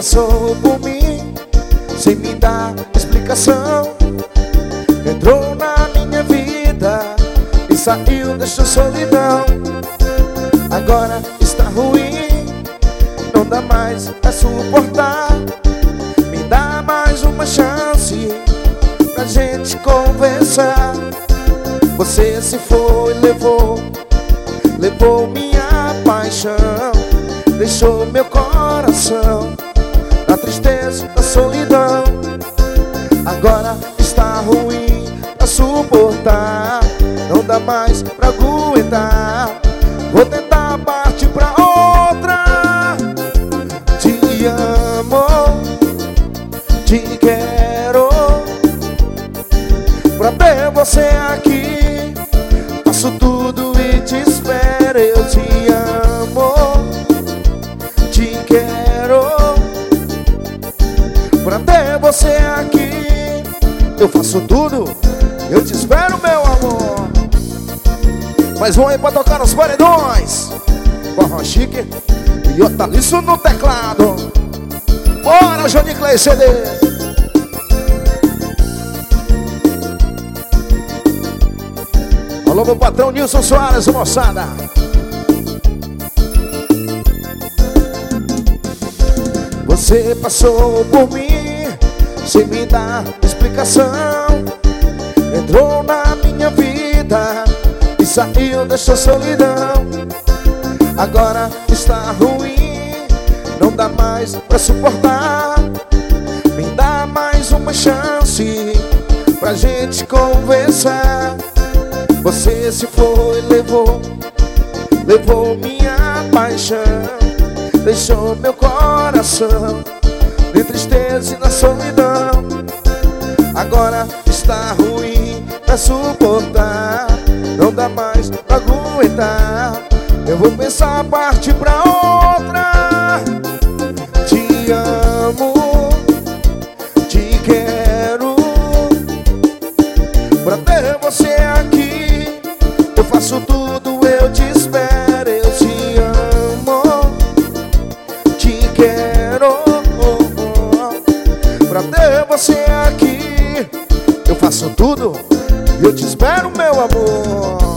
passou por mim sem me dar explicação. Entrou na minha vida e saiu, deixou solidão. Agora está ruim, não dá mais pra suportar. Me dá mais uma chance pra gente conversar. Você se foi, levou minha paixão, deixou meu coração na tristeza, na solidão. Agora está ruim pra suportar, não dá mais pra aguentar. Vou tentar partir pra outra. Te amo, te quero, pra ter você aqui, faço tudo e te espero. Eu te amo, te quero, pra ter você aqui, eu faço tudo, eu te espero, meu amor. Mais um aí pra tocar nos paredões, Forró Chique e Otaliço no teclado. Bora, Johnny Clay CD. Alô, meu patrão Nilson Soares, moçada. Você passou por mim sem me dar explicação. Entrou na minha vida e saiu, deixou solidão. Agora está ruim, não dá mais pra suportar. Me dá mais uma chance pra gente conversar. Você se foi, levou minha paixão, deixou meu coração de tristeza e na solidão. Agora está ruim pra suportar, não dá mais pra aguentar. Eu vou pensar partir pra outra. Te amo, te quero, pra ter você aqui, eu faço tudo, eu te espero. Eu te amo, te quero, pra ter você aqui, eu faço tudo, eu te espero, meu amor.